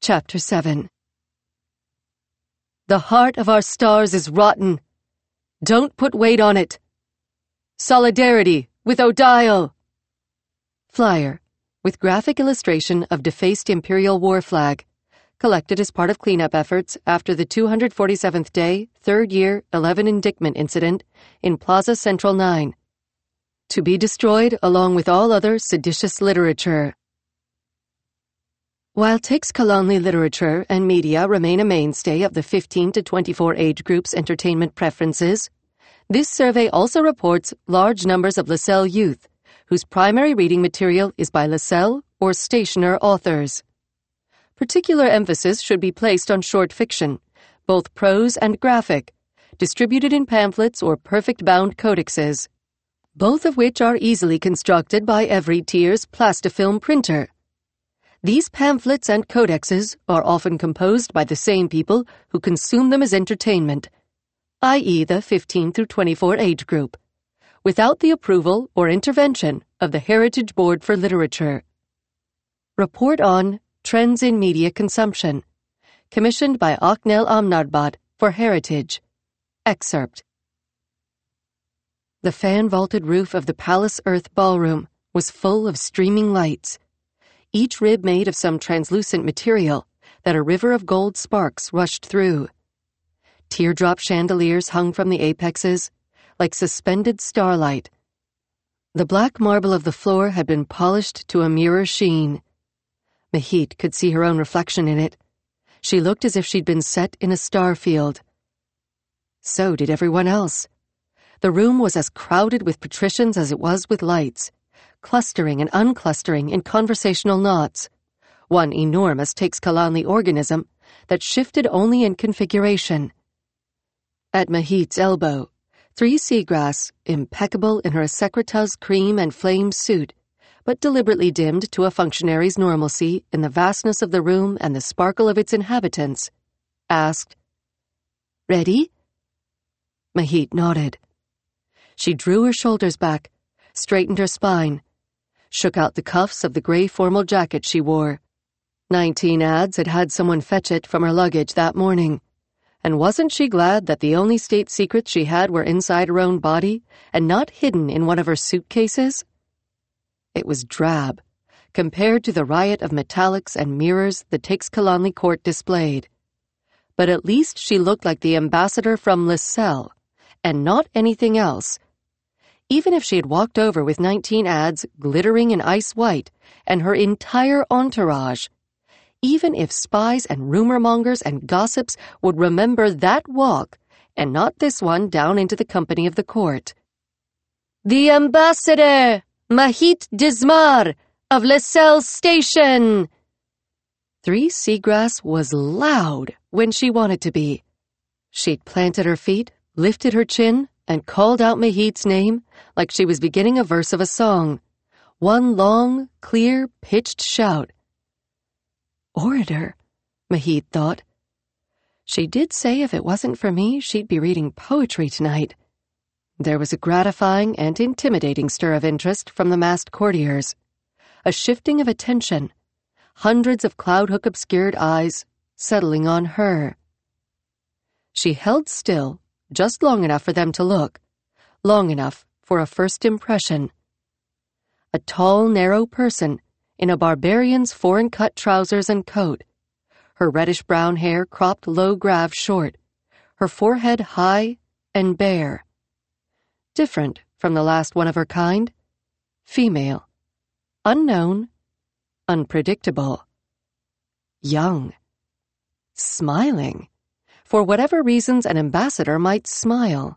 Chapter 7. The heart of our stars is rotten. Don't put weight on it. Solidarity with Odile. Flyer, with graphic illustration of defaced Imperial war flag, collected as part of cleanup efforts after the 247th day, 3rd year, 11 indictment incident in Plaza Central 9. To be destroyed along with all other seditious literature. While Teixcalonli literature and media remain a mainstay of the 15 to 24 age group's entertainment preferences, this survey also reports large numbers of Lascelles youth, whose primary reading material is by Lascelles or stationer authors. Particular emphasis should be placed on short fiction, both prose and graphic, distributed in pamphlets or perfect-bound codexes, both of which are easily constructed by every tier's plastifilm printer. These pamphlets and codexes are often composed by the same people who consume them as entertainment, i.e. the 15 through 24 age group, without the approval or intervention of the Heritage Board for Literature. Report on Trends in Media Consumption, commissioned by Aknel Amnarbad for Heritage. Excerpt. The fan-vaulted roof of the Palace Earth ballroom was full of streaming lights, each rib made of some translucent material that a river of gold sparks rushed through. Teardrop chandeliers hung from the apexes, like suspended starlight. The black marble of the floor had been polished to a mirror sheen. Mahit could see her own reflection in it. She looked as if she'd been set in a star field. So did everyone else. The room was as crowded with patricians as it was with lights, clustering and unclustering in conversational knots, one enormous Teixcalonli organism that shifted only in configuration. At Mahit's elbow, 3 Seagrass, impeccable in her secreta's cream and flame suit, but deliberately dimmed to a functionary's normalcy in the vastness of the room and the sparkle of its inhabitants, asked, "Ready?" Mahit nodded. She drew her shoulders back, straightened her spine, shook out the cuffs of the gray formal jacket she wore. 19 ads had had someone fetch it from her luggage that morning, and wasn't she glad that the only state secrets she had were inside her own body and not hidden in one of her suitcases? It was drab, compared to the riot of metallics and mirrors the Teixcalonli court displayed. But at least she looked like the ambassador from Lascelles, and not anything else. Even if she had walked over with 19 ads glittering in ice white and her entire entourage, even if spies and rumor-mongers and gossips would remember that walk and not this one down into the company of the court. "The ambassador, Mahit Dismar, of Lascelles Station!" 3 Seagrass was loud when she wanted to be. She'd planted her feet, lifted her chin, and called out Mahit's name like she was beginning a verse of a song. One long, clear, pitched shout. Orator, Mahit thought. She did say if it wasn't for me, she'd be reading poetry tonight. There was a gratifying and intimidating stir of interest from the massed courtiers, a shifting of attention, hundreds of cloud-hook-obscured eyes settling on her. She held still, just long enough for them to look, long enough for a first impression. A tall, narrow person in a barbarian's foreign-cut trousers and coat, her reddish-brown hair cropped low-grav short, her forehead high and bare. Different from the last one of her kind. Female. Unknown. Unpredictable. Young. Smiling. For whatever reasons an ambassador might smile.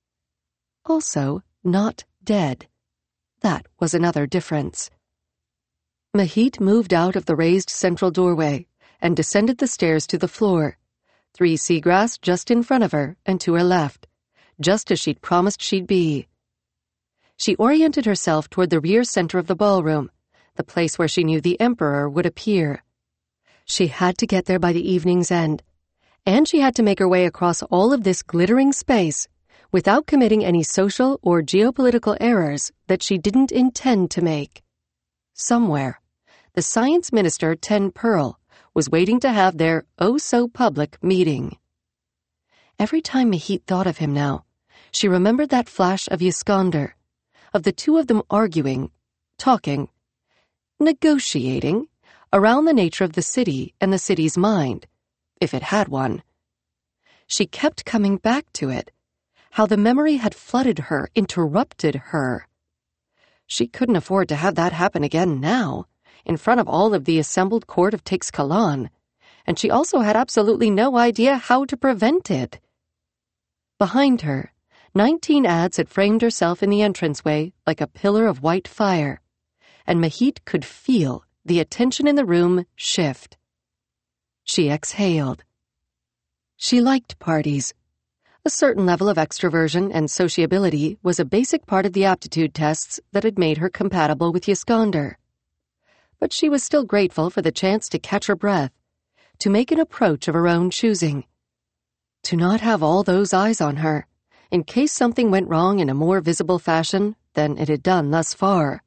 Also, not dead. That was another difference. Mahit moved out of the raised central doorway and descended the stairs to the floor, 3 Seagrass just in front of her and to her left, just as she'd promised she'd be. She oriented herself toward the rear center of the ballroom, the place where she knew the Emperor would appear. She had to get there by the evening's end, and she had to make her way across all of this glittering space without committing any social or geopolitical errors that she didn't intend to make. Somewhere, the Science Minister, Ten Pearl, was waiting to have their oh-so-public meeting. Every time Mahit thought of him now, she remembered that flash of Yiskander, of the two of them arguing, talking, negotiating, around the nature of the city and the city's mind, if it had one. She kept coming back to it, how the memory had flooded her, interrupted her. She couldn't afford to have that happen again now, in front of all of the assembled court of Tixkalan, and she also had absolutely no idea how to prevent it. Behind her, 19 Adze had framed herself in the entranceway like a pillar of white fire, and Mahit could feel the attention in the room shift. She exhaled. She liked parties. A certain level of extroversion and sociability was a basic part of the aptitude tests that had made her compatible with Yiskander. But she was still grateful for the chance to catch her breath, to make an approach of her own choosing, to not have all those eyes on her, in case something went wrong in a more visible fashion than it had done thus far.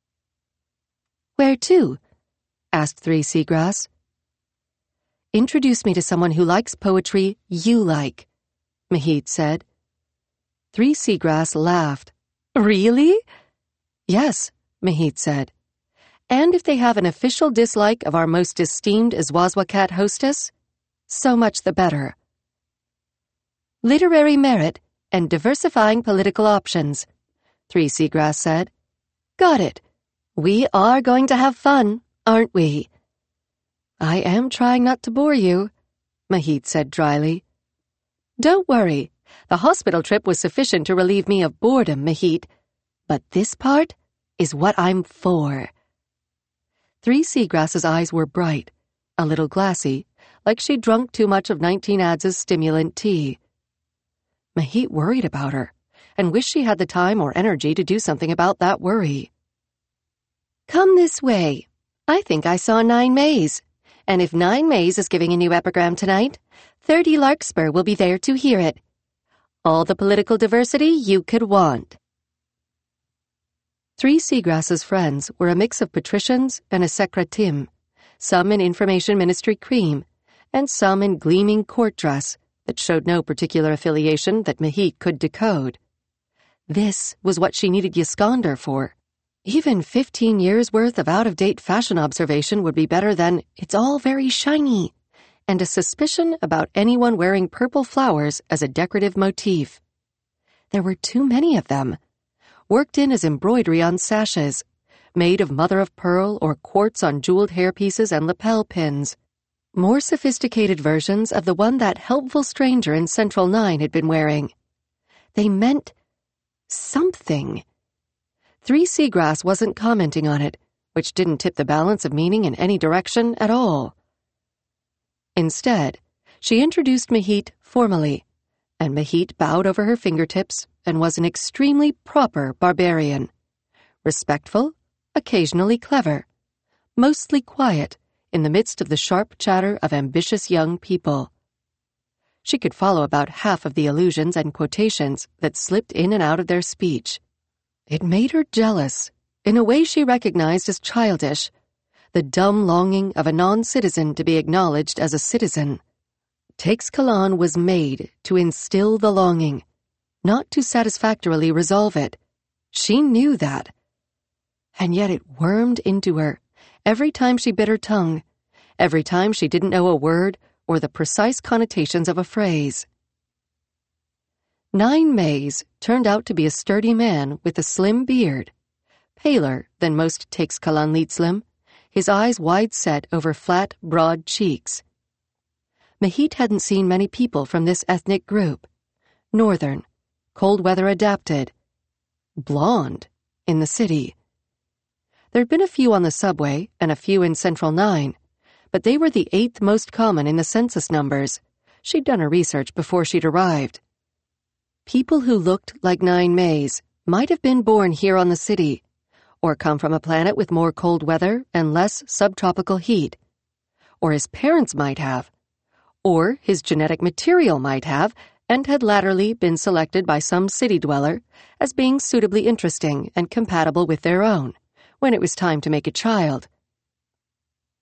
"Where to?" asked Three Seagrass. "Introduce me to someone who likes poetry you like," Mahit said. Three Seagrass laughed. "Really?" "Yes," Mahit said. "And if they have an official dislike of our most esteemed Zwazwakat hostess, so much the better." "Literary merit and diversifying political options," Three Seagrass said. "Got it. We are going to have fun, aren't we?" "I am trying not to bore you," Mahit said dryly. "Don't worry. The hospital trip was sufficient to relieve me of boredom, Mahit. But this part is what I'm for." Three Seagrass's eyes were bright, a little glassy, like she'd drunk too much of 19 Adze's stimulant tea. Mahit worried about her, and wished she had the time or energy to do something about that worry. "Come this way. I think I saw 9 Mays. And if 9 Mays is giving a new epigram tonight, 30 Larkspur will be there to hear it. All the political diversity you could want." Three Seagrass's friends were a mix of patricians and a secretim, some in information ministry cream, and some in gleaming court dress that showed no particular affiliation that Mahit could decode. This was what she needed Yiskander for. Even 15 years' worth of out-of-date fashion observation would be better than "it's all very shiny" and a suspicion about anyone wearing purple flowers as a decorative motif. There were too many of them, worked in as embroidery on sashes, made of mother-of-pearl or quartz on jeweled hairpieces and lapel pins, more sophisticated versions of the one that helpful stranger in Central 9 had been wearing. They meant something. Three Seagrass wasn't commenting on it, which didn't tip the balance of meaning in any direction at all. Instead, she introduced Mahit formally, and Mahit bowed over her fingertips and was an extremely proper barbarian. Respectful, occasionally clever, mostly quiet in the midst of the sharp chatter of ambitious young people. She could follow about half of the allusions and quotations that slipped in and out of their speech. It made her jealous, in a way she recognized as childish, the dumb longing of a non-citizen to be acknowledged as a citizen. Tixkalan was made to instill the longing, not to satisfactorily resolve it. She knew that. And yet it wormed into her every time she bit her tongue, every time she didn't know a word or the precise connotations of a phrase. 9 Mays turned out to be a sturdy man with a slim beard, paler than most Tixkalan Litzlim, his eyes wide-set over flat, broad cheeks. Mahit hadn't seen many people from this ethnic group. Northern, cold-weather adapted, blonde in the city. There'd been a few on the subway and a few in Central 9, but they were the 8th most common in the census numbers. She'd done her research before she'd arrived. People who looked like 9 Mays might have been born here on the city, or come from a planet with more cold weather and less subtropical heat, or his parents might have, or his genetic material might have, and had latterly been selected by some city dweller as being suitably interesting and compatible with their own, when it was time to make a child.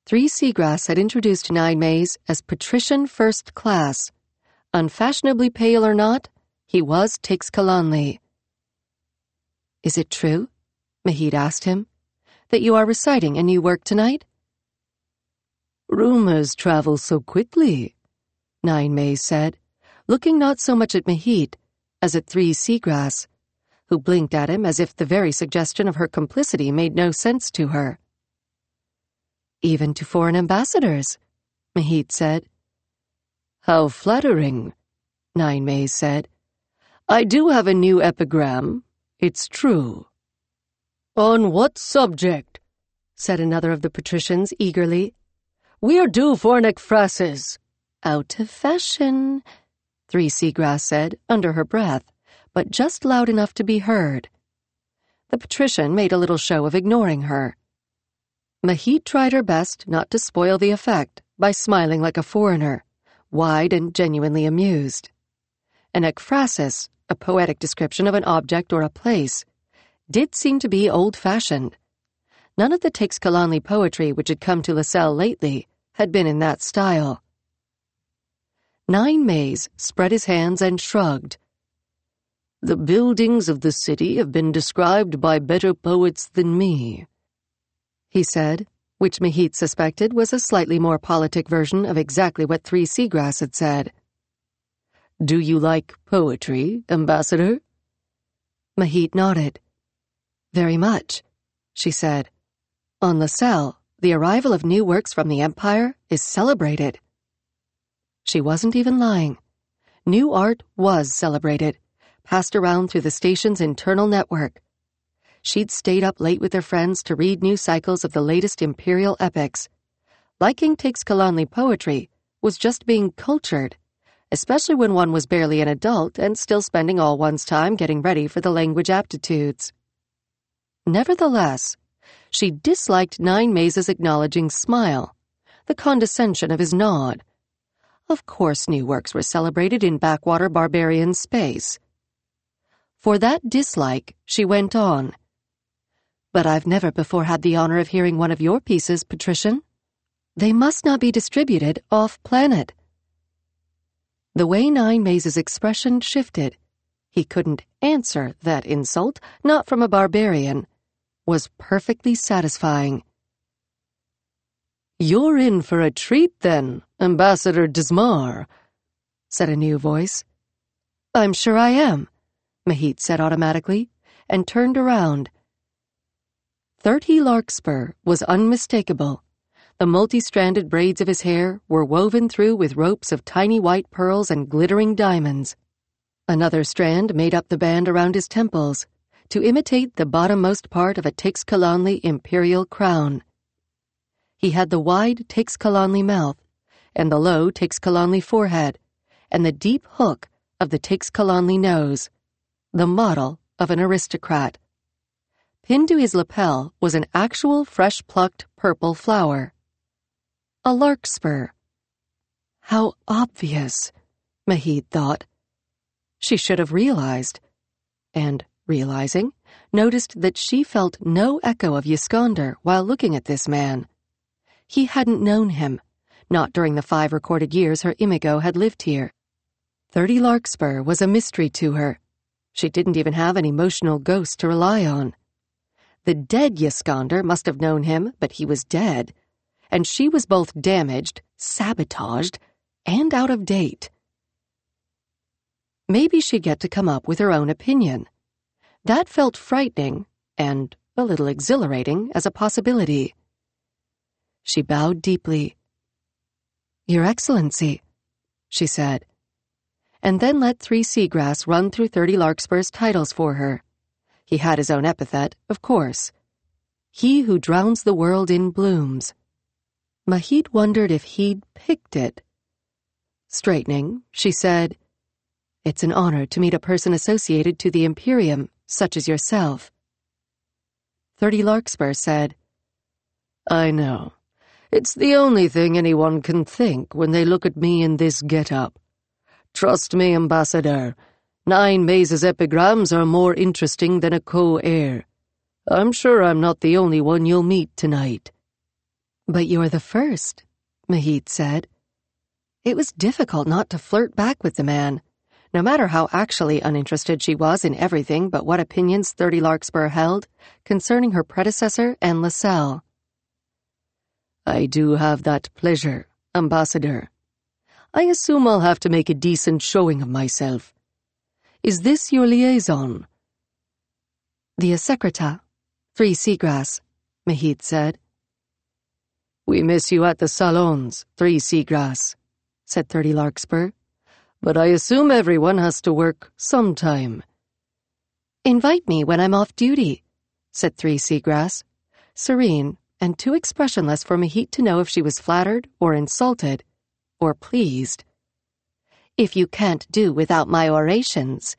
Three Seagrass had introduced Nine Mays as patrician first class. Unfashionably pale or not, he was Tix Calonley. "Is it true," Mahid asked him, "that you are reciting a new work tonight?" "Rumors travel so quickly," Nine Mays said, looking not so much at Mahid as at Three Seagrass, who blinked at him as if the very suggestion of her complicity made no sense to her. "Even to foreign ambassadors," Mahid said. "How flattering," Nine Mays said. "I do have a new epigram, it's true." "On what subject?" said another of the patricians eagerly. "We're due for an ekphrasis." "Out of fashion," Three Seagrass said under her breath, but just loud enough to be heard. The patrician made a little show of ignoring her. Mahid tried her best not to spoil the effect by smiling like a foreigner, wide and genuinely amused. An ekphrasis, a poetic description of an object or a place, did seem to be old-fashioned. None of the Tix Calonley poetry which had come to LaSalle lately had been in that style. Nine Mays spread his hands and shrugged. "The buildings of the city have been described by better poets than me," he said, which Mahid suspected was a slightly more politic version of exactly what Three Seagrass had said. "Do you like poetry, Ambassador?" Mahid nodded. "Very much," she said. "On LaSalle, the arrival of new works from the Empire is celebrated." She wasn't even lying. New art was celebrated, passed around through the station's internal network. She'd stayed up late with her friends to read new cycles of the latest imperial epics. Liking Tix Calonley poetry was just being cultured, especially when one was barely an adult and still spending all one's time getting ready for the language aptitudes. Nevertheless, she disliked Nine Mays' acknowledging smile, the condescension of his nod. Of course new works were celebrated in backwater barbarian space. For that dislike, she went on. "But I've never before had the honor of hearing one of your pieces, patrician. They must not be distributed off-planet." The way Nine Mays' expression shifted, he couldn't answer that insult, not from a barbarian, was perfectly satisfying. "You're in for a treat, then, Ambassador Dismar," said a new voice. "I'm sure I am," Mahid said automatically, and turned around. 30 Larkspur was unmistakable. The multi-stranded braids of his hair were woven through with ropes of tiny white pearls and glittering diamonds. Another strand made up the band around his temples, to imitate the bottommost part of a Tix Calonley imperial crown. He had the wide Tix Calonley mouth, and the low Tix Calonley forehead, and the deep hook of the Tix Calonley nose, the model of an aristocrat. Pinned to his lapel was an actual fresh-plucked purple flower. A larkspur. How obvious, Mahid thought. She should have realized. And, realizing, noticed that she felt no echo of Yskander while looking at this man. He hadn't known him, not during the 5 recorded years her Imago had lived here. 30 Larkspur was a mystery to her. She didn't even have an emotional ghost to rely on. The dead Yskander must have known him, but he was dead, and she was both damaged, sabotaged, and out of date. Maybe she'd get to come up with her own opinion. That felt frightening and a little exhilarating as a possibility. She bowed deeply. "Your Excellency," she said, and then let Three Seagrass run through 30 Larkspur's titles for her. He had his own epithet, of course. He who drowns the world in blooms. Mahid wondered if he'd picked it. Straightening, she said, "It's an honor to meet a person associated to the Imperium, such as yourself." 30 Larkspur said, "I know. It's the only thing anyone can think when they look at me in this get-up. Trust me, Ambassador, Nine Mays' epigrams are more interesting than a co-heir. I'm sure I'm not the only one you'll meet tonight." But you're the first, Mahit said. It was difficult not to flirt back with the man, no matter how actually uninterested she was in everything but what opinions 30 Larkspur held concerning her predecessor and Lascelles. I do have that pleasure, Ambassador. I assume I'll have to make a decent showing of myself. Is this your liaison? The secretary, 3 Seagrass, Mahit said. We miss you at the salons, 3 Seagrass, said 30 Larkspur. But I assume everyone has to work sometime. Invite me when I'm off duty, said 3 Seagrass, serene and too expressionless for Mahit to know if she was flattered or insulted or pleased. If you can't do without my orations.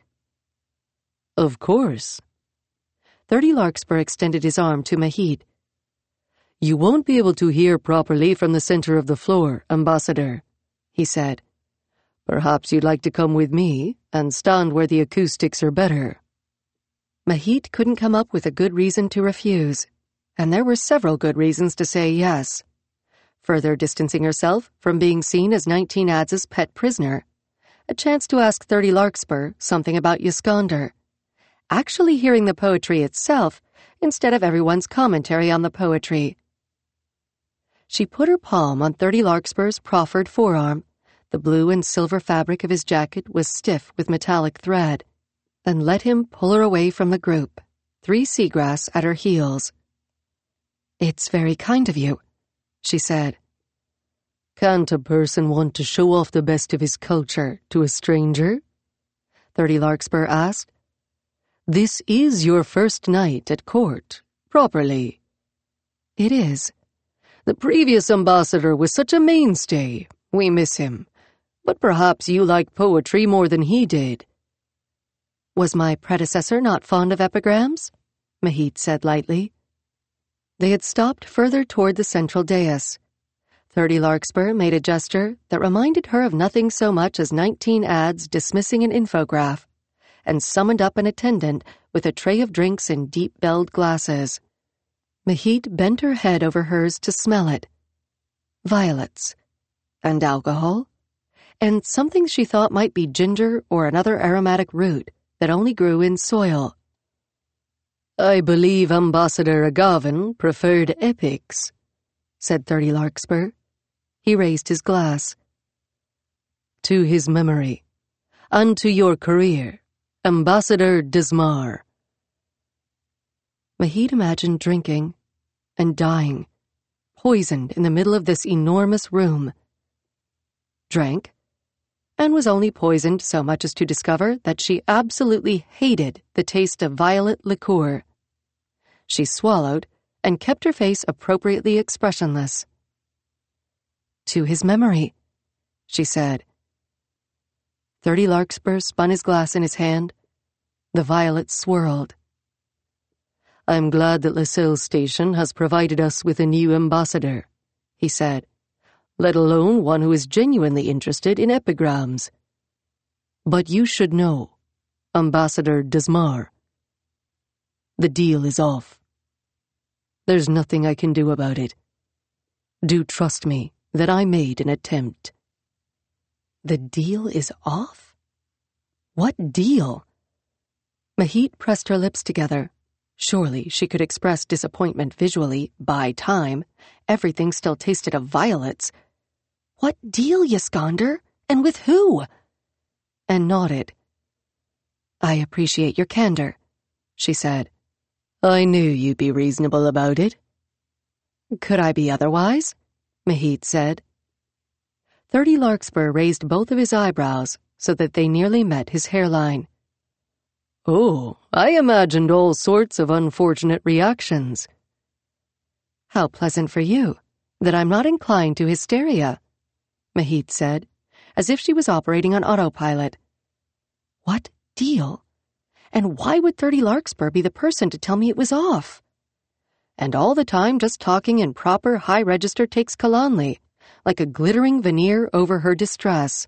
Of course. 30 Larkspur extended his arm to Mahit. You won't be able to hear properly from the center of the floor, Ambassador, he said. Perhaps you'd like to come with me and stand where the acoustics are better. Mahit couldn't come up with a good reason to refuse, and there were several good reasons to say yes. Further distancing herself from being seen as 19 Adze's pet prisoner, a chance to ask 30 Larkspur something about Yskander, actually hearing the poetry itself instead of everyone's commentary on the poetry. She put her palm on 30 Larkspur's proffered forearm. The blue and silver fabric of his jacket was stiff with metallic thread, then let him pull her away from the group, 3 Seagrass at her heels. It's very kind of you, she said. Can't a person want to show off the best of his culture to a stranger? 30 Larkspur asked. This is your first night at court, properly. It is. The previous ambassador was such a mainstay. We miss him. But perhaps you like poetry more than he did. Was my predecessor not fond of epigrams? Mahit said lightly. They had stopped further toward the central dais. 30 Larkspur made a gesture that reminded her of nothing so much as 19 Adze dismissing an infograph, and summoned up an attendant with a tray of drinks in deep-belled glasses. Mahit bent her head over hers to smell it. Violets. And alcohol. And something she thought might be ginger or another aromatic root that only grew in soil. I believe Ambassador Agavin preferred epics, said 30 Larkspur. He raised his glass. To his memory, and to your career, Ambassador Desmar. Mahit imagined drinking and dying, poisoned in the middle of this enormous room. Drank, and was only poisoned so much as to discover that she absolutely hated the taste of violet liqueur. She swallowed and kept her face appropriately expressionless. To his memory, she said. 30 Larkspur spun his glass in his hand. The violets swirled. I'm glad that Lascelles Station has provided us with a new ambassador, he said, let alone one who is genuinely interested in epigrams. But you should know, Ambassador Desmar, the deal is off. There's nothing I can do about it. Do trust me that I made an attempt. The deal is off? What deal? Mahit pressed her lips together. Surely she could express disappointment visually, by time. Everything still tasted of violets. What deal, Yskander? And with who? And nodded. I appreciate your candor, she said. I knew you'd be reasonable about it. Could I be otherwise? Mahit said. 30 Larkspur raised both of his eyebrows so that they nearly met his hairline. Oh, I imagined all sorts of unfortunate reactions. How pleasant for you that I'm not inclined to hysteria, Mahit said, as if she was operating on autopilot. What deal? And why would 30 Larkspur be the person to tell me it was off? And all the time just talking in proper high register takes Kalanli, like a glittering veneer over her distress.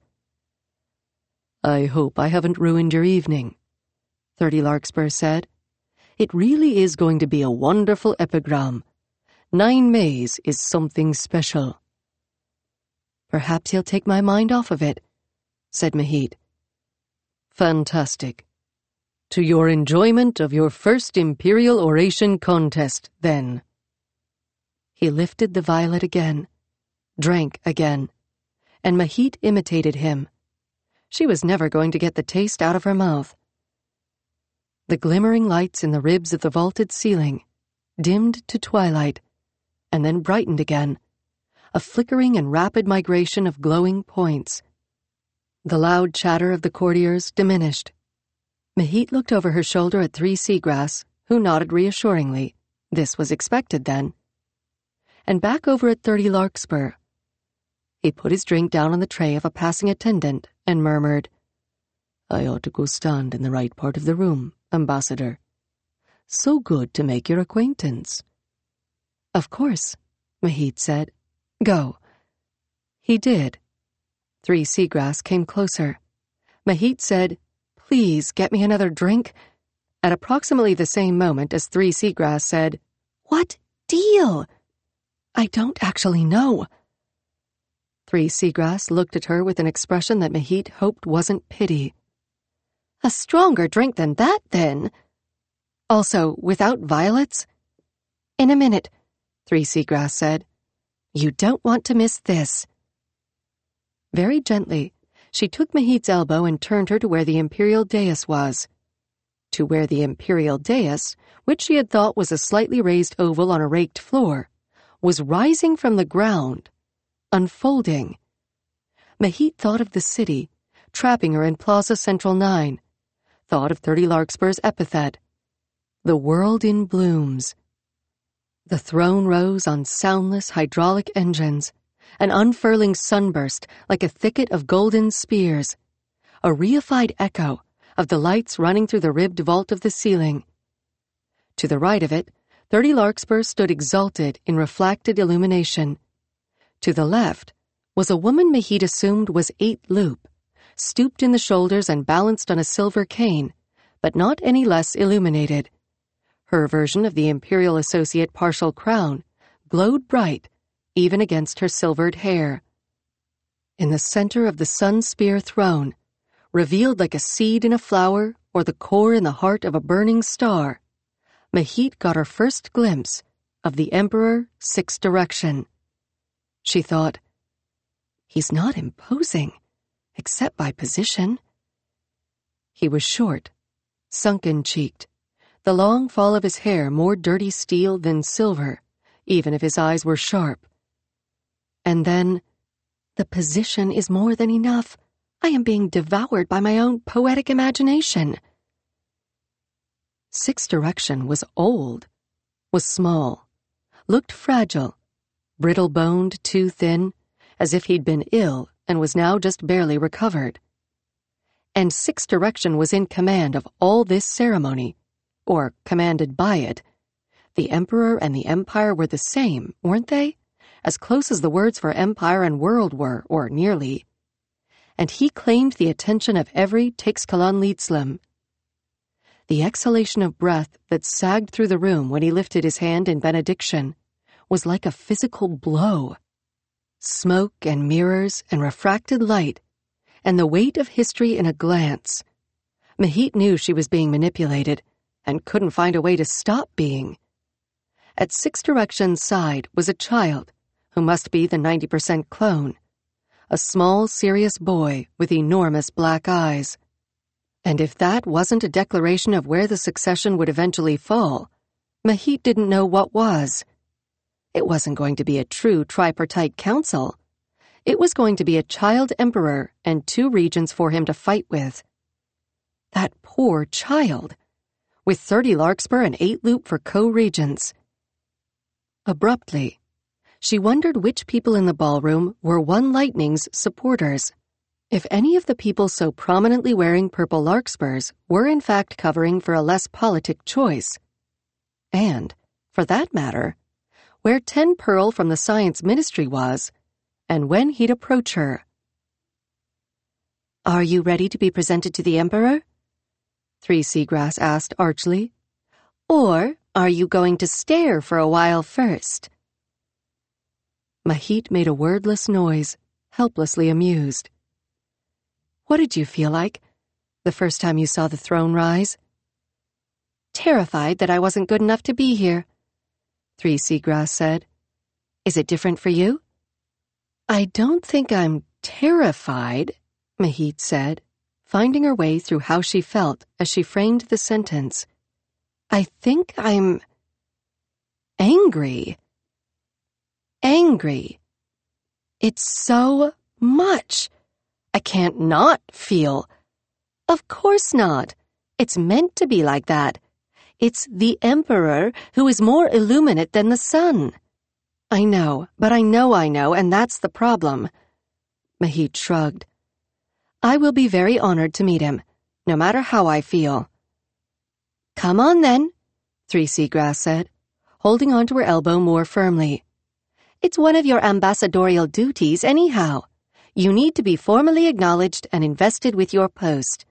I hope I haven't ruined your evening, 30 Larkspur said. It really is going to be a wonderful epigram. Nine Mays is something special." "Perhaps he'll take my mind off of it," said Mahit. "Fantastic. To your enjoyment of your first Imperial Oration Contest, then." He lifted the violet again, drank again, and Mahit imitated him. She was never going to get the taste out of her mouth. The glimmering lights in the ribs of the vaulted ceiling dimmed to twilight, and then brightened again, a flickering and rapid migration of glowing points. The loud chatter of the courtiers diminished. Mahit looked over her shoulder at 3 Seagrass, who nodded reassuringly. This was expected, then. And back over at 30 Larkspur. He put his drink down on the tray of a passing attendant and murmured, "I ought to go stand in the right part of the room, Ambassador. So good to make your acquaintance." "Of course," Mahit said. "Go." He did. 3 Seagrass came closer. Mahit said, "Please get me another drink," at approximately the same moment as 3 Seagrass said, "What deal?" "I don't actually know." 3 Seagrass looked at her with an expression that Mahit hoped wasn't pity. "A stronger drink than that, then." "Also, without violets?" "In a minute," 3 Seagrass said. "You don't want to miss this." Very gently, she took Mahit's elbow and turned her to where the imperial dais was. To where the imperial dais, which she had thought was a slightly raised oval on a raked floor, was rising from the ground, unfolding. Mahit thought of the city, trapping her in Plaza Central 9, thought of 30 Larkspur's epithet, "The world in blooms." The throne rose on soundless hydraulic engines, an unfurling sunburst like a thicket of golden spears, a reified echo of the lights running through the ribbed vault of the ceiling. To the right of it, 30 Larkspur stood exalted in reflected illumination. To the left was a woman Mahit assumed was 8 Loop, stooped in the shoulders and balanced on a silver cane, but not any less illuminated. Her version of the Imperial Associate partial crown glowed bright, even against her silvered hair. In the center of the sun spear throne, revealed like a seed in a flower or the core in the heart of a burning star, Mahit got her first glimpse of the Emperor Sixth Direction. She thought, "He's not imposing, except by position." He was short, sunken-cheeked, the long fall of his hair more dirty steel than silver, even if his eyes were sharp. And then, "The position is more than enough. I am being devoured by my own poetic imagination." Sixth Direction was old, was small, looked fragile, brittle-boned, too thin, as if he'd been ill and was now just barely recovered. And Sixth Direction was in command of all this ceremony, or commanded by it. The Emperor and the Empire were the same, weren't they? As close as the words for empire and world were, or nearly. And he claimed the attention of every Tixkalan Litzlim. The exhalation of breath that sagged through the room when he lifted his hand in benediction was like a physical blow. Smoke and mirrors and refracted light, and the weight of history in a glance. Mahit knew she was being manipulated, and couldn't find a way to stop being. At Sixth Direction's side was a child, who must be the 90% clone, a small, serious boy with enormous black eyes. And if that wasn't a declaration of where the succession would eventually fall, Mahit didn't know what was. It wasn't going to be a true tripartite council. It was going to be a child emperor and 2 regions for him to fight with. That poor child, with 30 Larkspur and 8 Loop for co-regents. Abruptly, she wondered which people in the ballroom were One Lightning's supporters. If any of the people so prominently wearing purple Larkspurs were in fact covering for a less politic choice. And, for that matter, where 10 Pearl from the Science Ministry was, and when he'd approach her. "Are you ready to be presented to the Emperor?" 3 Seagrass asked archly. "Or are you going to stare for a while first?" Mahit made a wordless noise, helplessly amused. What did you feel like the first time you saw the throne rise? Terrified that I wasn't good enough to be here, 3 Seagrass said. Is it different for you? I don't think I'm terrified, Mahit said, finding her way through how she felt as she framed the sentence. I think I'm angry. Angry. It's so much. I can't not feel. Of course not. It's meant to be like that. It's the Emperor who is more illuminate than the sun. I know, but I know, and that's the problem. Mahit shrugged. I will be very honored to meet him, no matter how I feel. Come on then, 3 Seagrass said, holding onto her elbow more firmly. It's one of your ambassadorial duties anyhow. You need to be formally acknowledged and invested with your post.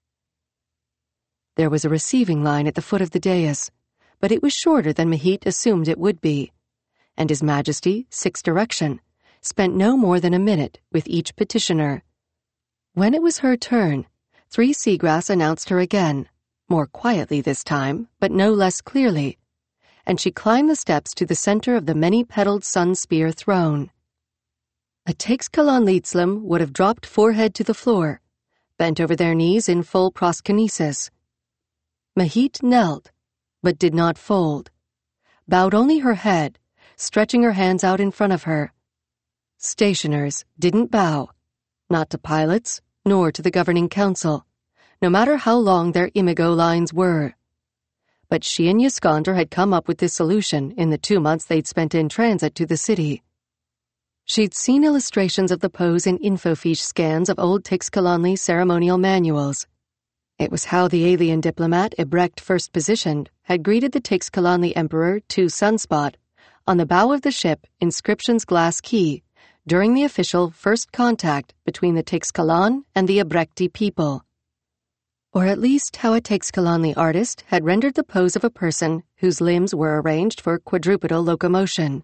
There was a receiving line at the foot of the dais, but it was shorter than Mahit assumed it would be, and His Majesty, 6th Direction, spent no more than a minute with each petitioner. When it was her turn, 3 Seagrass announced her again, more quietly this time, but no less clearly, and she climbed the steps to the center of the many-petaled sun spear throne. A Teixkalan Litzlim would have dropped forehead to the floor, bent over their knees in full proskynesis. Mahit knelt, but did not fold, bowed only her head, stretching her hands out in front of her. Stationers didn't bow, not to pilots, nor to the governing council, no matter how long their imago lines were. But she and Yskander had come up with this solution in the 2 months they'd spent in transit to the city. She'd seen illustrations of the pose in infofiche scans of old Teixkalanli ceremonial manuals. It was how the alien diplomat Ebrecht first positioned had greeted the Teixkalanli Emperor, 2 Sunspot, on the bow of the ship Inscription's Glass Key during the official first contact between the Teixkalan and the Ebrechti people. Or at least how a Teixkalanli artist had rendered the pose of a person whose limbs were arranged for quadrupedal locomotion.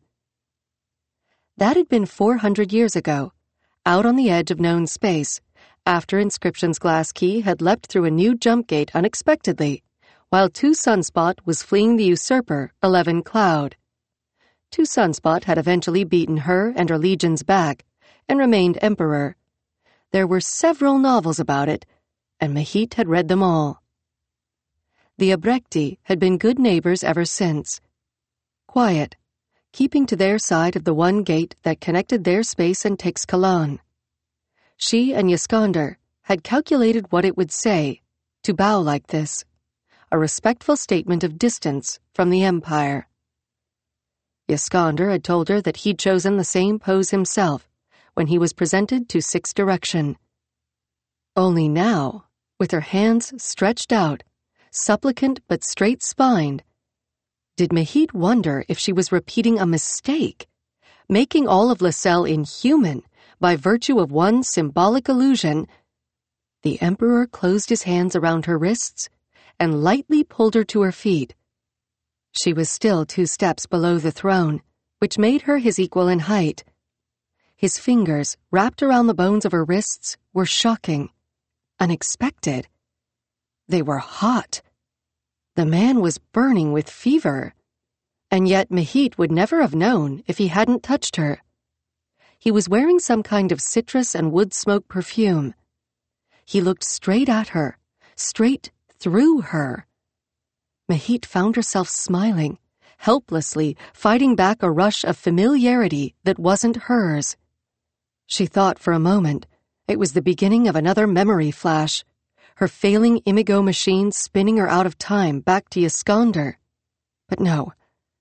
That had been 400 years ago, out on the edge of known space, after Inscription's Glass Key had leapt through a new jump gate unexpectedly, while 2 Sunspot was fleeing the usurper, 11 Cloud. 2 Sunspot had eventually beaten her and her legions back, and remained emperor. There were several novels about it, and Mahit had read them all. The Ebrechti had been good neighbors ever since. Quiet, keeping to their side of the one gate that connected their space and Teixkalan. She and Yskander had calculated what it would say to bow like this, a respectful statement of distance from the Empire. Yskander had told her that he'd chosen the same pose himself when he was presented to 6th Direction. Only now, with her hands stretched out, supplicant but straight-spined, did Mahit wonder if she was repeating a mistake, making all of Lecelle inhuman by virtue of one symbolic illusion. The Emperor closed his hands around her wrists and lightly pulled her to her feet. She was still 2 steps below the throne, which made her his equal in height. His fingers, wrapped around the bones of her wrists, were shocking, unexpected. They were hot. The man was burning with fever, and yet Mahit would never have known if he hadn't touched her. He was wearing some kind of citrus and wood smoke perfume. He looked straight at her, straight through her. Mahit found herself smiling, helplessly fighting back a rush of familiarity that wasn't hers. She thought for a moment it was the beginning of another memory flash, her failing imago machine spinning her out of time back to Yskander. But no,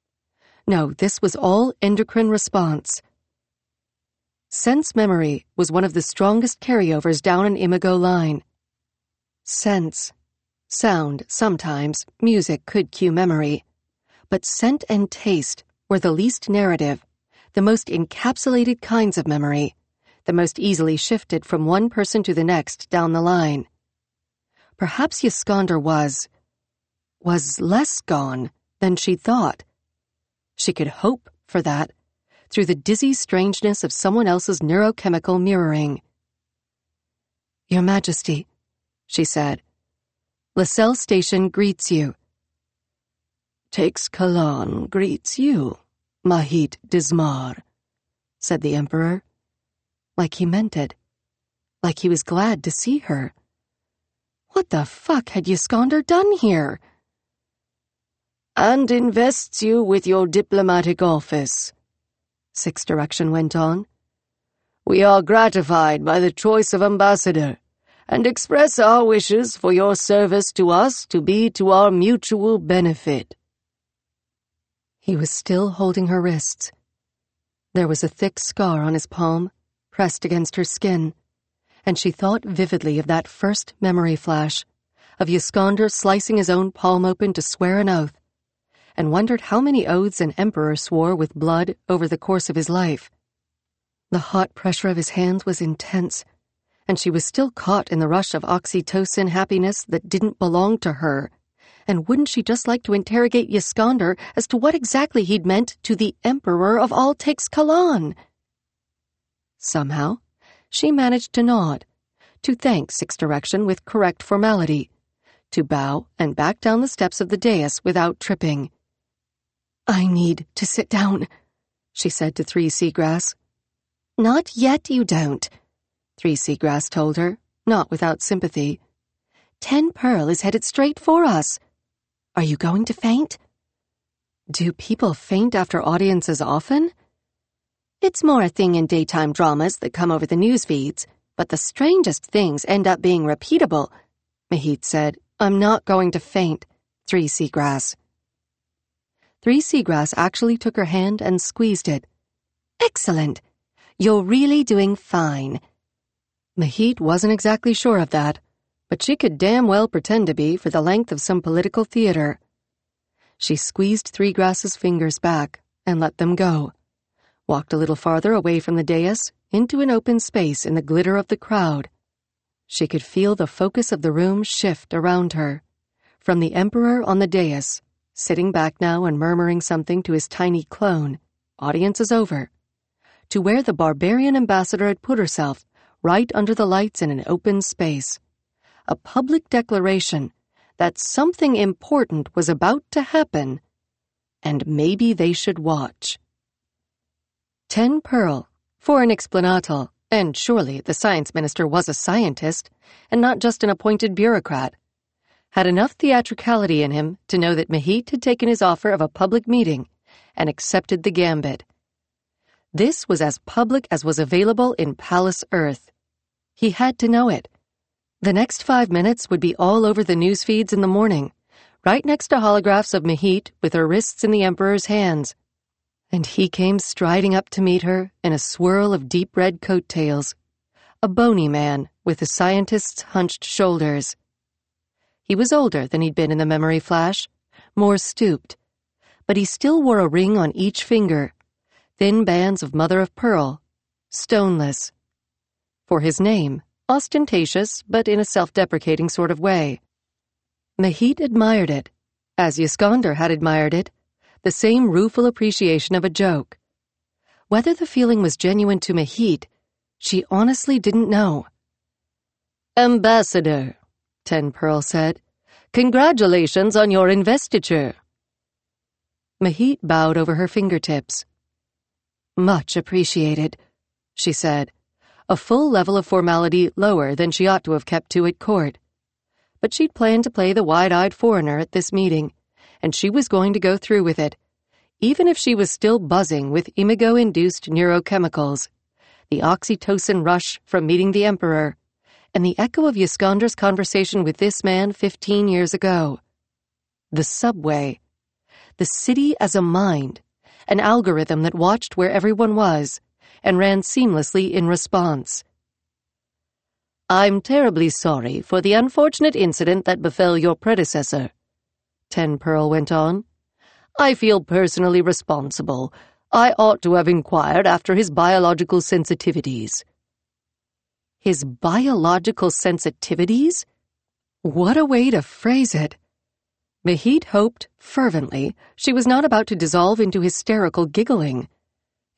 this was all endocrine response. Sense memory was one of the strongest carryovers down an imago line. Sense, sound, sometimes, music could cue memory. But scent and taste were the least narrative, the most encapsulated kinds of memory, the most easily shifted from one person to the next down the line. Perhaps Yskander was less gone than she thought. She could hope for that, through the dizzy strangeness of someone else's neurochemical mirroring. "Your Majesty," she said, "Lascelles Station greets you." "Tex Kalan greets you, Mahit Dismar," said the Emperor. Like he meant it. Like he was glad to see her. What the fuck had Yiskander done here? "And invests you with your diplomatic office," Sixth Direction went on. "We are gratified by the choice of ambassador, and express our wishes for your service to us to be to our mutual benefit." He was still holding her wrists. There was a thick scar on his palm, pressed against her skin, and she thought vividly of that first memory flash, of Yiskander slicing his own palm open to swear an oath, and wondered how many oaths an emperor swore with blood over the course of his life. The hot pressure of his hands was intense, and she was still caught in the rush of oxytocin happiness that didn't belong to her. And wouldn't she just like to interrogate Yiskander as to what exactly he'd meant to the Emperor of all Tex Kalan? Somehow, she managed to nod, to thank Sixth Direction with correct formality, to bow and back down the steps of the dais without tripping. "I need to sit down," she said to Three Seagrass. "Not yet, you don't," Three Seagrass told her, not without sympathy. 10 Pearl is headed straight for us. Are you going to faint? Do people faint after audiences often? It's more a thing in daytime dramas that come over the news feeds, but the strangest things end up being repeatable. Mahit said, "I'm not going to faint." Three Seagrass. Three Seagrass actually took her hand and squeezed it. "Excellent. You're really doing fine." Mahit wasn't exactly sure of that, but she could damn well pretend to be for the length of some political theater. She squeezed Three Grass's fingers back and let them go, walked a little farther away from the dais into an open space in the glitter of the crowd. She could feel the focus of the room shift around her, from the Emperor on the dais, sitting back now and murmuring something to his tiny clone, "Audience is over," to where the barbarian ambassador had put herself, right under the lights in an open space. A public declaration that something important was about to happen, and maybe they should watch. 10 Pearl, for an explanatal, and surely the science minister was a scientist, and not just an appointed bureaucrat, had enough theatricality in him to know that Mahit had taken his offer of a public meeting and accepted the gambit. This was as public as was available in Palace Earth. He had to know it. The next 5 minutes would be all over the news feeds in the morning, right next to holographs of Mahit with her wrists in the Emperor's hands. And he came striding up to meet her in a swirl of deep red coattails, a bony man with a scientist's hunched shoulders. He was older than he'd been in the memory flash, more stooped, but he still wore a ring on each finger, thin bands of mother of pearl, stoneless. For his name, ostentatious but in a self-deprecating sort of way. Mahit admired it, as Yiskander had admired it, the same rueful appreciation of a joke. Whether the feeling was genuine to Mahit, she honestly didn't know. "Ambassador," 10 Pearl said, "congratulations on your investiture." Mahit bowed over her fingertips. "Much appreciated," she said, a full level of formality lower than she ought to have kept to at court. But she'd planned to play the wide-eyed foreigner at this meeting, and she was going to go through with it, even if she was still buzzing with imago-induced neurochemicals, the oxytocin rush from meeting the Emperor, and the echo of Yiskander's conversation with this man 15 years ago. The subway. The city as a mind, an algorithm that watched where everyone was, and ran seamlessly in response. "I'm terribly sorry for the unfortunate incident that befell your predecessor," 10 Pearl went on. "I feel personally responsible. I ought to have inquired after his biological sensitivities." His biological sensitivities? What a way to phrase it. Mahit hoped, fervently, she was not about to dissolve into hysterical giggling.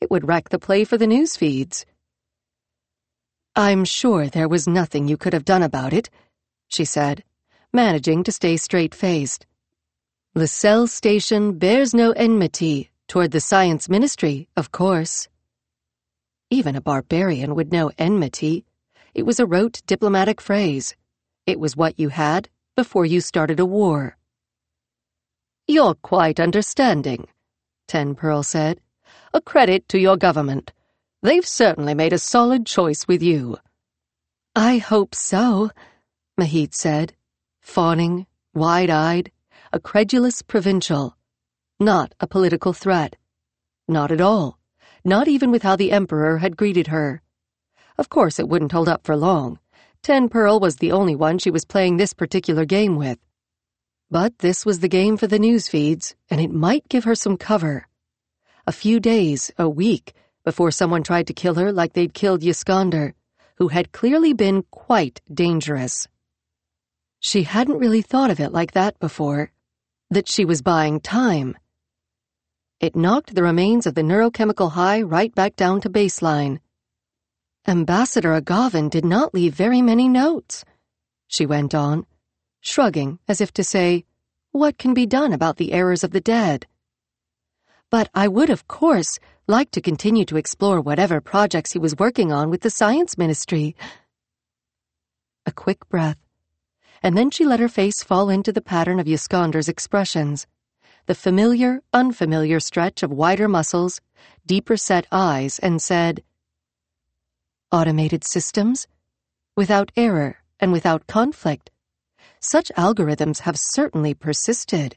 It would wreck the play for the news feeds. "I'm sure there was nothing you could have done about it," she said, managing to stay straight-faced. "Lascelles Station bears no enmity toward the Science Ministry, of course." Even a barbarian would know enmity. It was a rote diplomatic phrase. It was what you had before you started a war. "You're quite understanding," Ten Pearl said. "A credit to your government. They've certainly made a solid choice with you." "I hope so," Mahit said, fawning, wide-eyed, a credulous provincial. Not a political threat. Not at all. Not even with how the Emperor had greeted her. Of course it wouldn't hold up for long. Ten Pearl was the only one she was playing this particular game with. But this was the game for the news feeds, and it might give her some cover. A few days, a week, before someone tried to kill her like they'd killed Iskander, who had clearly been quite dangerous. She hadn't really thought of it like that before, that she was buying time. It knocked the remains of the neurochemical high right back down to baseline. "Ambassador Aghavin did not leave very many notes," she went on, shrugging as if to say, what can be done about the errors of the dead? "But I would, of course, like to continue to explore whatever projects he was working on with the Science Ministry." A quick breath, and then she let her face fall into the pattern of Iskander's expressions, the familiar, unfamiliar stretch of wider muscles, deeper-set eyes, and said, "Automated systems? Without error and without conflict. Such algorithms have certainly persisted."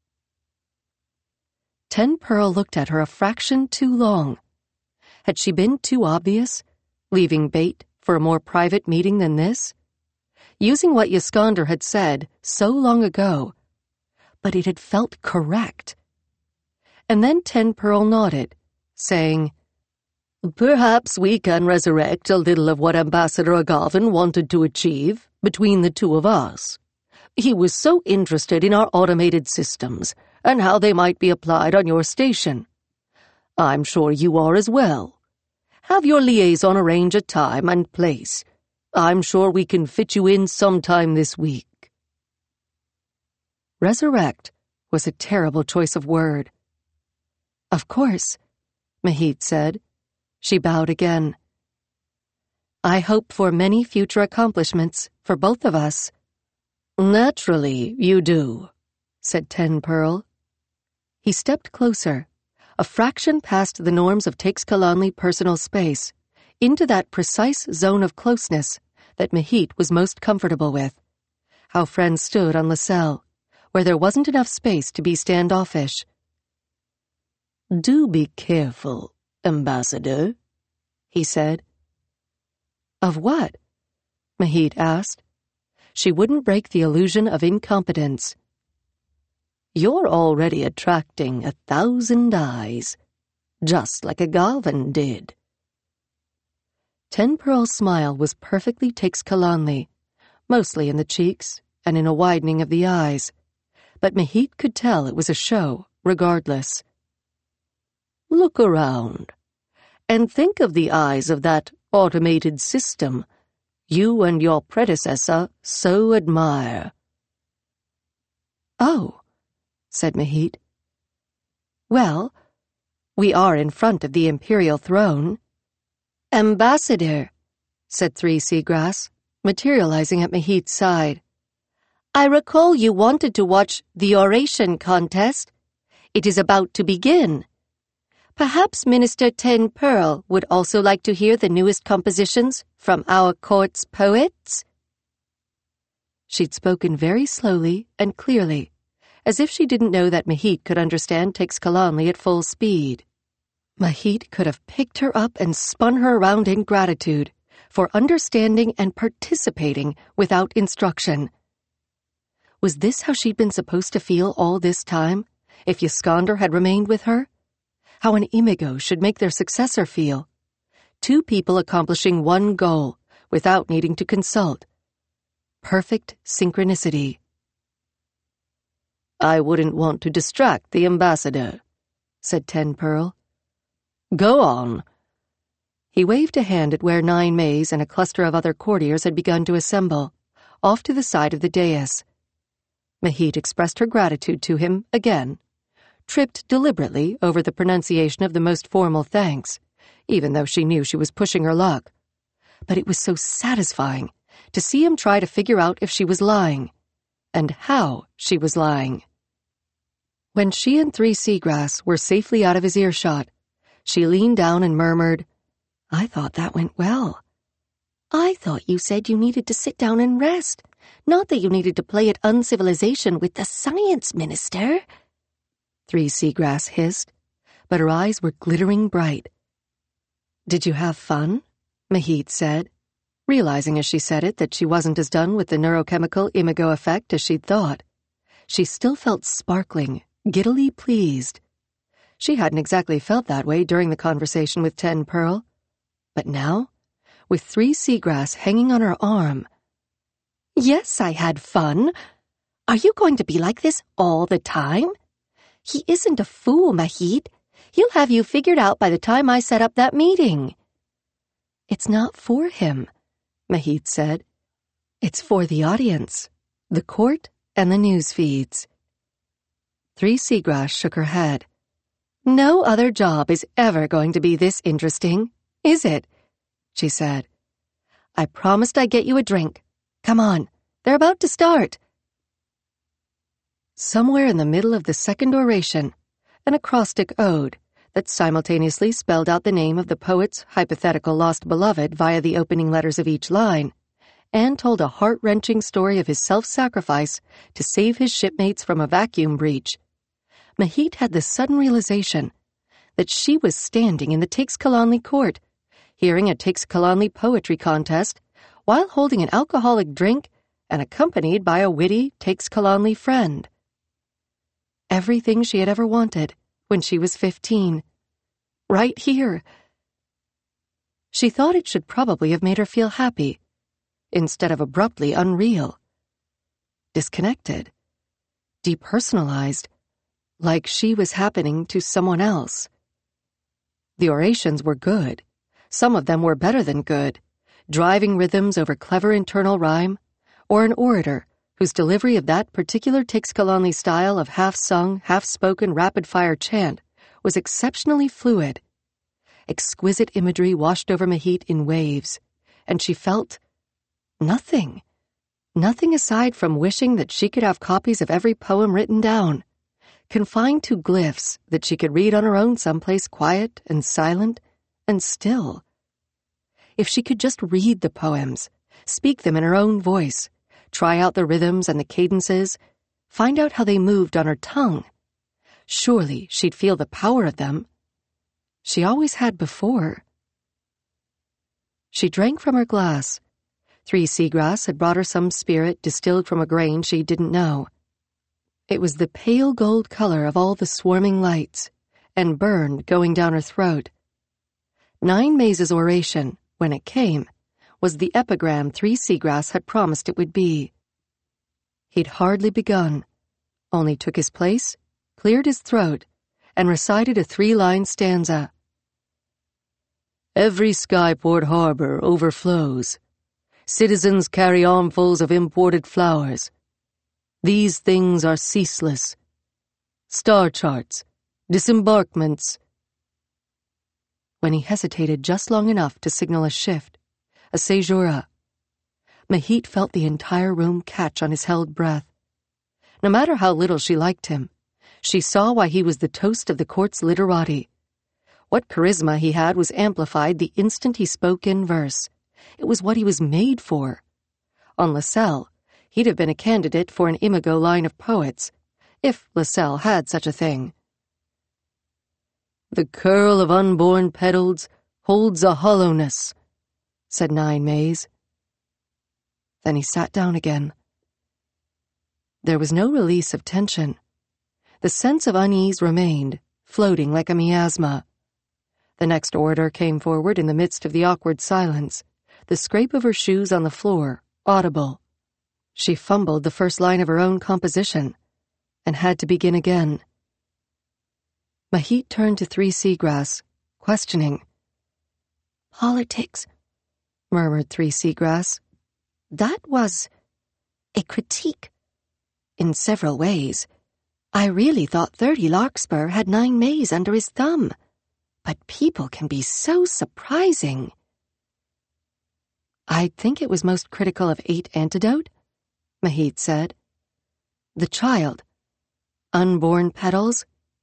Ten Pearl looked at her a fraction too long. Had she been too obvious, leaving bait for a more private meeting than this? Using what Iskander had said so long ago, but it had felt correct. And then Ten Pearl nodded, saying, "Perhaps we can resurrect a little of what Ambassador Aghavin wanted to achieve between the two of us. He was so interested in our automated systems and how they might be applied on your station. I'm sure you are as well. Have your liaison arrange a time and place. I'm sure we can fit you in sometime this week." Resurrect was a terrible choice of word. "Of course," Mahit said. She bowed again. "I hope for many future accomplishments for both of us." "Naturally, you do," said Ten Pearl. He stepped closer, a fraction past the norms of Teixeqalanli personal space, into that precise zone of closeness that Mahit was most comfortable with, how friends stood on Lascelles, where there wasn't enough space to be standoffish. "Do be careful, Ambassador," he said. "Of what?" Mahit asked. She wouldn't break the illusion of incompetence. "You're already attracting 1,000 eyes, just like Aghavin did." Ten Pearl's smile was perfectly Teixeqalanli, mostly in the cheeks and in a widening of the eyes, but Mahit could tell it was a show, regardless. "Look around, and think of the eyes of that automated system you and your predecessor so admire." "Oh," said Mahit. "Well, we are in front of the Imperial throne." "Ambassador," said Three Seagrass, materializing at Mahit's side. "I recall you wanted to watch the oration contest. It is about to begin. Perhaps Minister Ten Pearl would also like to hear the newest compositions from our court's poets." She'd spoken very slowly and clearly, as if she didn't know that Mahit could understand Teixeqalanli at full speed. Mahit could have picked her up and spun her around in gratitude for understanding and participating without instruction. Was this how she'd been supposed to feel all this time, if Iskander had remained with her? How an Imago should make their successor feel. Two people accomplishing one goal without needing to consult. Perfect synchronicity. "I wouldn't want to distract the ambassador," said Ten Pearl. Go on." He waved a hand at where Nine Mays and a cluster of other courtiers had begun to assemble, off to the side of the dais. Mahit expressed her gratitude to him again, tripped deliberately over the pronunciation of the most formal thanks, even though she knew she was pushing her luck. But it was so satisfying to see him try to figure out if she was lying, and how she was lying. When she and Three Seagrass were safely out of his earshot, she leaned down and murmured, "I thought that went well." "I thought you said you needed to sit down and rest, not that you needed to play at Uncivilization with the science minister," Three Seagrass hissed, but her eyes were glittering bright. "Did you have fun?" Mahit said, realizing as she said it that she wasn't as done with the neurochemical imago effect as she'd thought. She still felt sparkling, giddily pleased. She hadn't exactly felt that way during the conversation with Ten Pearl, but now, with Three Seagrass hanging on her arm. "Yes, I had fun. Are you going to be like this all the time? He isn't a fool, Mahit. He'll have you figured out by the time I set up that meeting." "It's not for him," Mahit said. "It's for the audience, the court, and the news feeds." Three Seagrass shook her head. "No other job is ever going to be this interesting, is it?" she said. "I promised I'd get you a drink. Come on, they're about to start." Somewhere in the middle of the second oration, an acrostic ode that simultaneously spelled out the name of the poet's hypothetical lost beloved via the opening letters of each line, and told a heart-wrenching story of his self-sacrifice to save his shipmates from a vacuum breach. Mahit had the sudden realization that she was standing in the Tixkalonli court, hearing a Tixkalonli poetry contest, while holding an alcoholic drink and accompanied by a witty Tixkalonli friend. Everything she had ever wanted when she was 15. Right here. She thought it should probably have made her feel happy, instead of abruptly unreal. Disconnected. Depersonalized. Like she was happening to someone else. The orations were good. Some of them were better than good, driving rhythms over clever internal rhyme, or an orator whose delivery of that particular Tixkalonli style of half-sung, half-spoken rapid-fire chant was exceptionally fluid. Exquisite imagery washed over Mahit in waves, and she felt nothing. Nothing aside from wishing that she could have copies of every poem written down, confined to glyphs that she could read on her own someplace quiet and silent and still. If she could just read the poems, speak them in her own voice, try out the rhythms and the cadences, find out how they moved on her tongue, surely she'd feel the power of them. She always had before. She drank from her glass. Three Seagrass had brought her some spirit distilled from a grain she didn't know. It was the pale gold color of all the swarming lights, and burned going down her throat. Nine Mays' oration, when it came, was the epigram Three Seagrass had promised it would be. He'd hardly begun, only took his place, cleared his throat, and recited a 3-line stanza. "Every skyport harbor overflows. Citizens carry armfuls of imported flowers. These things are ceaseless. Star charts, disembarkments." When he hesitated just long enough to signal a shift, a caesura, Mahit felt the entire room catch on his held breath. No matter how little she liked him, she saw why he was the toast of the court's literati. What charisma he had was amplified the instant he spoke in verse. It was what he was made for. On LaSalle, he'd have been a candidate for an imago line of poets, if LaSalle had such a thing. "The curl of unborn petals holds a hollowness," said Nine Mays. Then he sat down again. There was no release of tension. The sense of unease remained, floating like a miasma. The next orator came forward in the midst of the awkward silence, the scrape of her shoes on the floor, audible. She fumbled the first line of her own composition, and had to begin again. Mahit turned to Three Seagrass, questioning. "Politics," murmured Three Seagrass. "That was a critique. In several ways. I really thought 30 Larkspur had 9 Mays under his thumb. But people can be so surprising." "I'd think it was most critical of 8 Antidote," Mahit said. "The child. Unborn petals."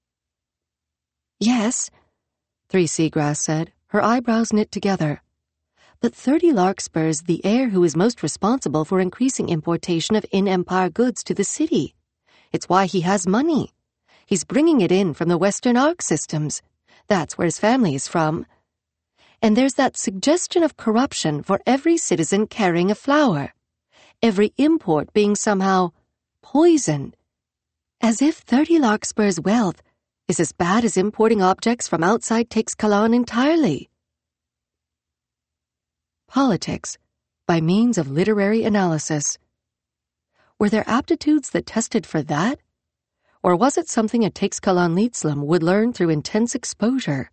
"Yes," Three Seagrass said, her eyebrows knit together. "but 30 Larkspur's the heir who is most responsible for increasing importation of in-empire goods to the city. It's why he has money. He's bringing it in from the Western Arc systems. That's where his family is from. And there's that suggestion of corruption for every citizen carrying a flower. Every import being somehow poisoned. As if 30 Larkspur's wealth is as bad as importing objects from outside Teixcalan entirely." Politics, by means of literary analysis. Were there aptitudes that tested for that? Or was it something a Teixcalan Litzlam would learn through intense exposure?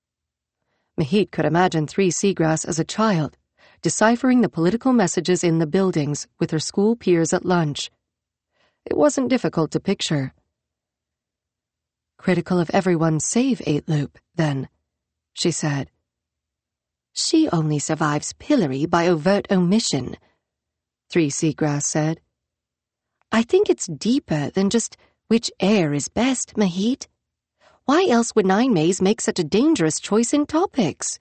Mahit could imagine Three Seagrass as a child, deciphering the political messages in the buildings with her school peers at lunch. It wasn't difficult to picture. "Critical of everyone save 8-Loop, then," she said. "She only survives pillory by overt omission," Three Seagrass said. "I think it's deeper than just which heir is best, Mahit. Why else would 9 Mays make such a dangerous choice in topics?"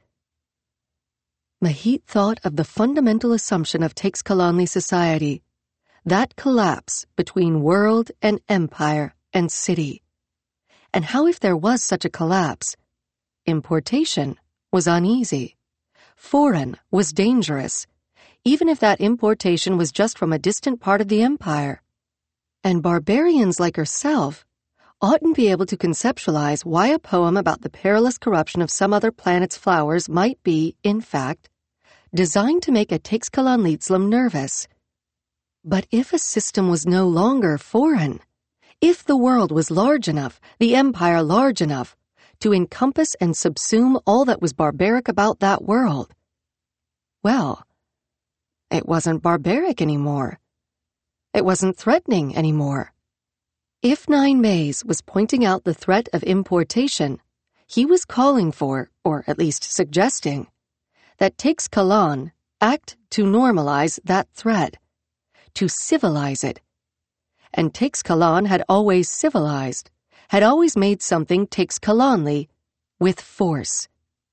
Mahit thought of the fundamental assumption of Teixcalanli society, that collapse between world and empire and city, and how if there was such a collapse, importation was uneasy, foreign was dangerous, even if that importation was just from a distant part of the empire. And barbarians like herself oughtn't be able to conceptualize why a poem about the perilous corruption of some other planet's flowers might be, in fact, designed to make a Teixcalan Litzlam nervous. But if a system was no longer foreign, if the world was large enough, the empire large enough, to encompass and subsume all that was barbaric about that world, well, it wasn't barbaric anymore. It wasn't threatening anymore. If 9 Mays was pointing out the threat of importation, he was calling for, or at least suggesting, that Teixcalan act to normalize that threat, to civilize it. And Teixcalan had always civilized, had always made something Teixcalanli with force.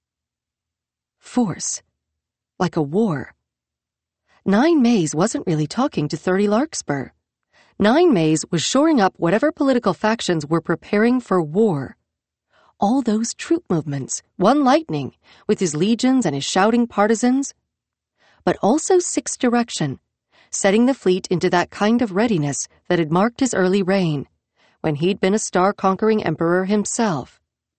Force. Like a war. 9 Mays wasn't really talking to 30 Larkspur. 9 Mays was shoring up whatever political factions were preparing for war. All those troop movements, one Lightning, with his legions and his shouting partisans. But also Sixth Direction, setting the fleet into that kind of readiness that had marked his early reign, when he'd been a star-conquering emperor himself.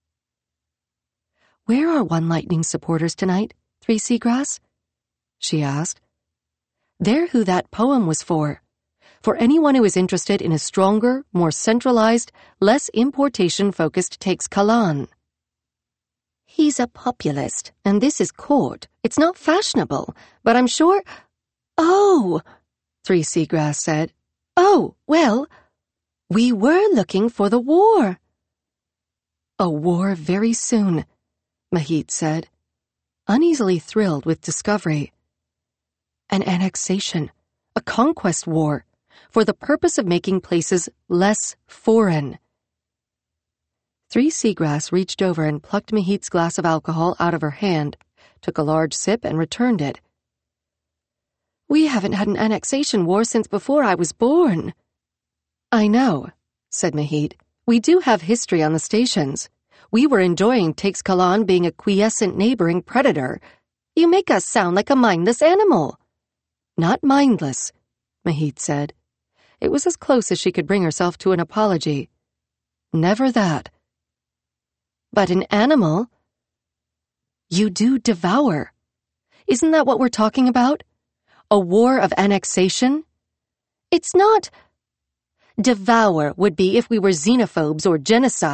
"Where are One Lightning supporters tonight, Three Seagrass?" she asked. "They're who that poem was for anyone who is interested in a stronger, more centralized, less importation-focused Teixcalan." "He's a populist, and this is court. It's not fashionable, but I'm sure—" "Oh," Three Seagrass said. "Oh, well, we were looking for the war." "A war very soon," Mahit said, uneasily thrilled with discovery. "An annexation, a conquest war, for the purpose of making places less foreign." Three Seagrass reached over and plucked Mahit's glass of alcohol out of her hand, took a large sip and returned it. "We haven't had an annexation war since before I was born." "I know," said Mahit. "We do have history on the stations. We were enjoying Teixcalan being a quiescent neighboring predator." "You make us sound like a mindless animal." "Not mindless," Mahit said. It was as close as she could bring herself to an apology. "Never that." "But an animal?" "You do devour. Isn't that what we're talking about? A war of annexation?" "It's not—" "Devour would be if we were xenophobes or genocides.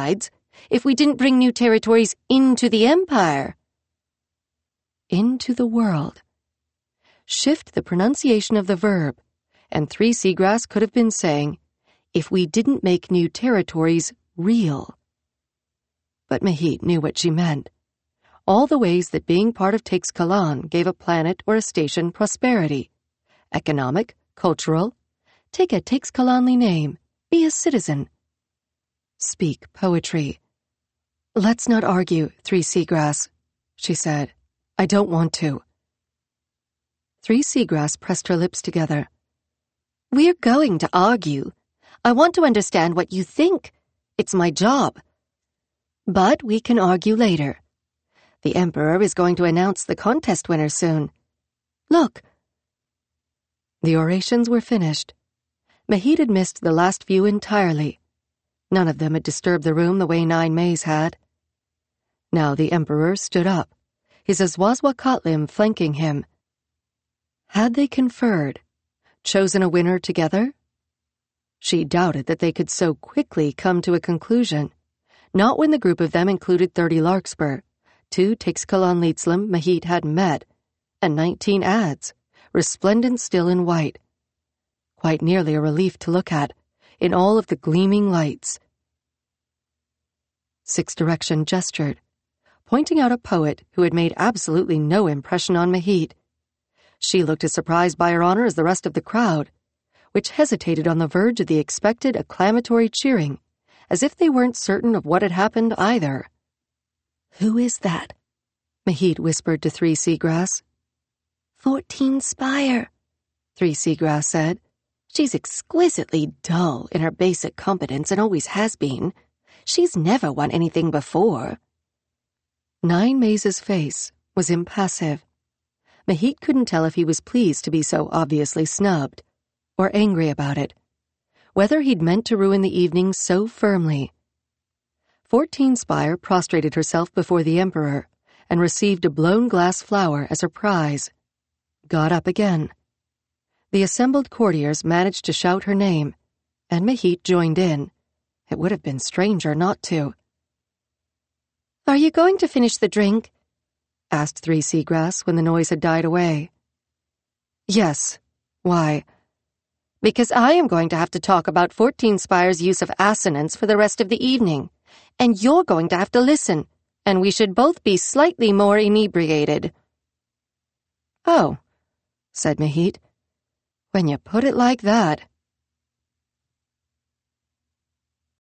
if we didn't bring new territories into the Empire? Into the world. Shift the pronunciation of the verb, and Three Seagrass could have been saying, if we didn't make new territories real. But Mahit knew what she meant. All the ways that being part of Teixcalan gave a planet or a station prosperity. Economic, cultural. Take a Teixcalanly name. Be a citizen. Speak poetry. Let's not argue, Three Seagrass, she said. I don't want to. Three Seagrass pressed her lips together. We're going to argue. I want to understand what you think. It's my job. But we can argue later. The Emperor is going to announce the contest winner soon. Look. The orations were finished. Mahit had missed the last few entirely. None of them had disturbed the room the way Nine Mays had. Now the Emperor stood up, his Azwazwa-Kotlim flanking him. Had they conferred, chosen a winner together? She doubted that they could so quickly come to a conclusion, not when the group of them included 30 Larkspur, 2 Teixcalan Litzlim Mahit had met, and 19 ads, resplendent still in white. Quite nearly a relief to look at, in all of the gleaming lights. Six Direction gestured, pointing out a poet who had made absolutely no impression on Mahit. She looked as surprised by her honor as the rest of the crowd, which hesitated on the verge of the expected acclamatory cheering, as if they weren't certain of what had happened either. Who is that? Mahit whispered to Three Seagrass. 14 Spire, Three Seagrass said. She's exquisitely dull in her basic competence and always has been. She's never won anything before. Nine Mays' face was impassive. Mahit couldn't tell if he was pleased to be so obviously snubbed, or angry about it, whether he'd meant to ruin the evening so firmly. 14 Spire prostrated herself before the Emperor and received a blown glass flower as her prize. Got up again. The assembled courtiers managed to shout her name, and Mahit joined in. It would have been stranger not to. Are you going to finish the drink? Asked Three Seagrass when the noise had died away. Yes. Why? Because I am going to have to talk about 14 Spire's use of assonance for the rest of the evening, and you're going to have to listen, and we should both be slightly more inebriated. Oh, said Mahit. When you put it like that.